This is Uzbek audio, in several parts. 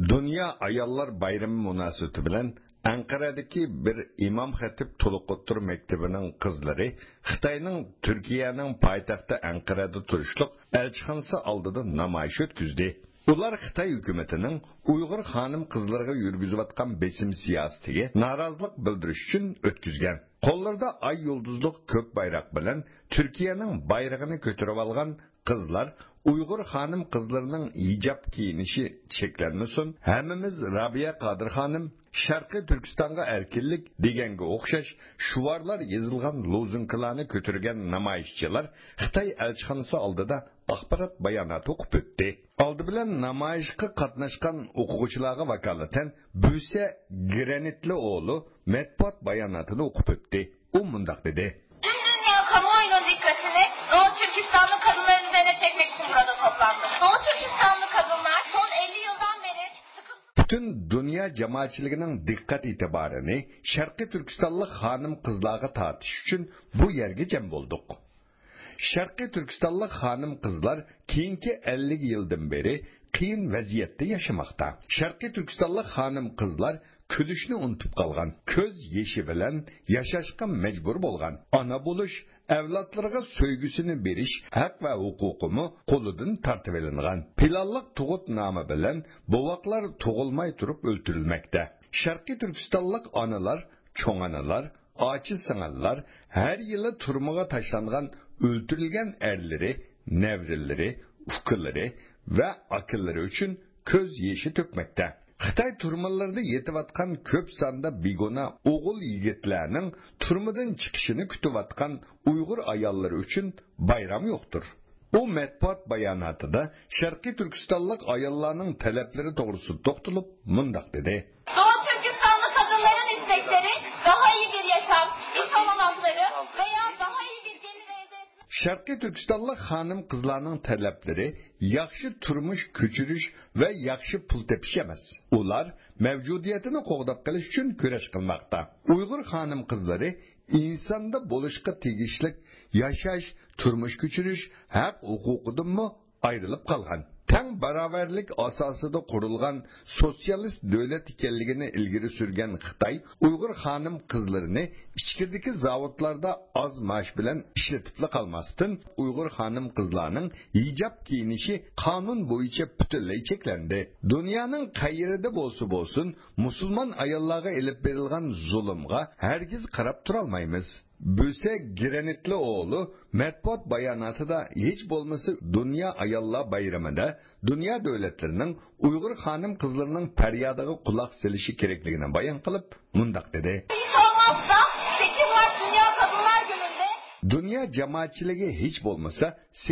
Dünya Ayollar Bayrami münasebati bilan Ankara'daki bir İmam Hatip Toluq O'rta Maktabining qizlari Xitoyning Turkiyaning poytaxti Ankara'da turishliq elchixonasi oldida namoyish o'tkazdi. Ular Xitoy hukumatining Uyg'ur xonim qizlarga yurgizayotgan besim siyosatiga norozilik bildirish uchun o'tkazgan. Qo'llarida ay yulduzliq ko'k bayroq bilan Turkiyaning bayrog'ini ko'tarib olgan qizlar Uyg'ur xonim qizlarining hijab kiyinishi cheklanmasin. Hammamiz Rabiya Qodir xonim Sharqiy Turkistonga erkinlik deganga o'xshash shuvarlar yozilgan lozunkalarni ko'targan namoyishchilar Xitoy elchixonasi oldida axborot bayonot o'qib o'tdi. Oldi bilan namoyishga qatnashgan o'quvchilarga vakolatan Büse Granitli o'g'li matbuot bayonotini o'qib o'tdi. U mundaq dedi: Kamuoyunun dikkatini Doğu Türkistanlı kadınların üzerine çekmek için burada toplandı. Doğu Türkistanlı kadınlar son 50 yıldan beri bütün dünya jamoatchiligining diqqat e'tiborini Sharqiy Turkistonlik xonim qizlarga tortish uchun bu yerga jam bo'ldik. Sharqiy Turkistonlik xonim qizlar keyingi 50 yildan beri qiyin vaziyatda yashamoqda. Sharqiy Turkistonlik xonim qizlar kulishni unutib qolgan, ko'z yeshi bilan yashashga majbur bo'lgan. Ona bo'lish, avlodlarga so'ygusini berish haq va huquqimi qo'lidan tortib olingan. Planliq tug'ut nomi bilan bovoqlar tug'ilmay turib o'ldirilmoqda. Sharqiy Turkistonlik onalar, cho'ng onalar, ochi singillar har yili turmaga tashlangan o'ldirilgan erlari, nevrilari, ukalari va akillari uchun ko'z yeshi to'kmoqda. Xitoy turmalarida yetayotgan ko'p sonda begona o'g'il yigitlarning turmadan chiqishini kutayotgan Uyg'ur ayollari uchun bayram yo'qdir. Bu matbuot bayonotida Sharqiy Turkistonlik ayollarning talablari to'g'risida to'xtalib, mundaq dedi: Doğu Türkistanlı kadınların istekleri daha iyi bir yaşam, iş olanakları veya daha iyi bir gelir elde etmek. Sharqiy Turkistonlik xonim qizlarning talablari yaxshi turmush ko'chirish va yaxshi pul tepish emas. Ular mavjudiyatini qo'g'dab qilish uchun kurash qilmoqda. Uyg'ur xonim qizlari insonda bo'lishga tegishli yashash, turmush ko'chirish haq huquqidanmi ayrilib qolgan. Tang barobarlik asosida qurilgan sotsialist davlat ekanligini ilgari surgan Xitoy Uyg'ur xonim qizlarini ichkirdagi zavodlarda oz maosh bilan ishlatib qolmasdan Uyg'ur xonim qizlarning hijab kiyinishi qonun bo'yicha butunlay cheklandi. Dunyoning qayerida bo'lsin, musulmon ayollarga elib berilgan zulmga hargiz qarab tura olmaymiz. Büse Granitli o'g'li matbuot bayonotida hech bo'lmasa Dünya Ayollar Bayramida dunyo davlatlarining Uyg'ur xonim qizlarining faryodiga quloq solishi kerakligini bayon qilib, mundaq dedi: Hiç olmazsa 8 Mart Dünya Kadınlar Günü'nde Dünya jamoatchiligi hech bo'lmasa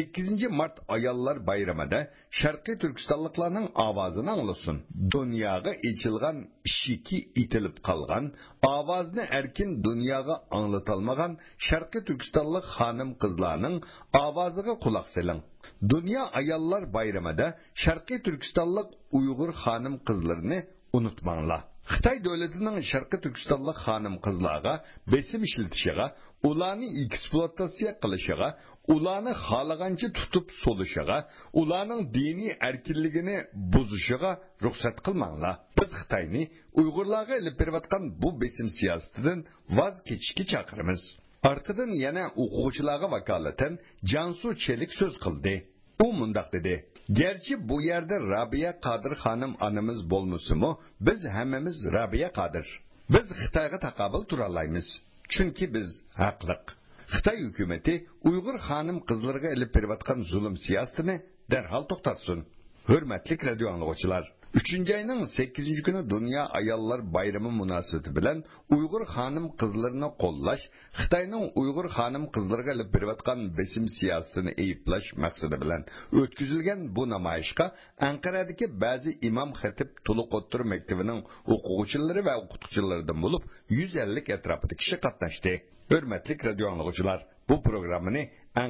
8 Mart Ayollar Bayramida Sharqiy Turkistonliklarning ovozini anglasin. Dunyoga ichilgan ishiki itilib qolgan, ovozni erkin dunyoga anglatolmagan Sharqiy Turkistonlik xonim qizlarning ovoziga quloq soling. Dünya Ayollar Bayramida Sharqiy Turkistonlik Uyg'ur xonim qizlarini unutmanglar. Xitoy davlatining Sharqiy Turkistonlik xonim qizlarga besim ishlatishiga, ularni ekspluatatsiya qilishiga, ularni xohlagancha tutib so'lishiga, ularning diniy erkinligini buzishiga ruxsat qilmanglar. Biz Xitoyni Uyg'urlarga ilib berayotgan bu besim siyosatidan voz kechishga chaqiramiz. Arqadan yana o'quvchilarga vakolatan Jansu Chelik so'z qildi. U mundaq dedi: Gerçi bu yerde Rabiya Qodir xonim onamiz bo'lmasimi, biz hammamiz Rabiya Qodir. Biz Xitoyga taqobil tura olamiz. Chunki biz haqliq. Xitoy hukumati Uyg'ur xonim qizlarga ilib berayotgan zulm siyosatini darhol to'xtatsin. Hurmatli radio anglovchilar, 3-ayning 8-kuni Dünya Ayollar Bayrami munosabati bilan Uyg'ur xonim qizlarini qo'llash, Xitoyning Uyg'ur xonim qizlarga ilib berayotgan besim siyosatini ayblаш maqsadi bilan o'tkazilgan bu namoyishga Anqaradagi ba'zi imom xatib Toluq O'rta maktabining o'quvchilari va o'qituvchilaridan bo'lib 150 atrofida kishi qatnashdi. Hurmatli radio anglovchilar, bu programmani